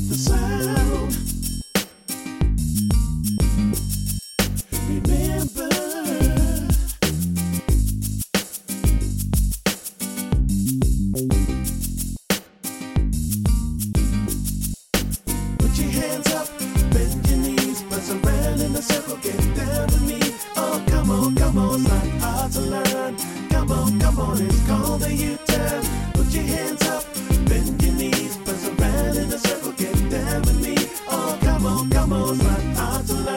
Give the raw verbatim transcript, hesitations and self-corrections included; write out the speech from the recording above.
the sound. Remember, put your hands up, bend your knees, buzz around in a circle, get down to me. Oh, come on, come on, it's not hard to learn. Come on, come on, it's called the U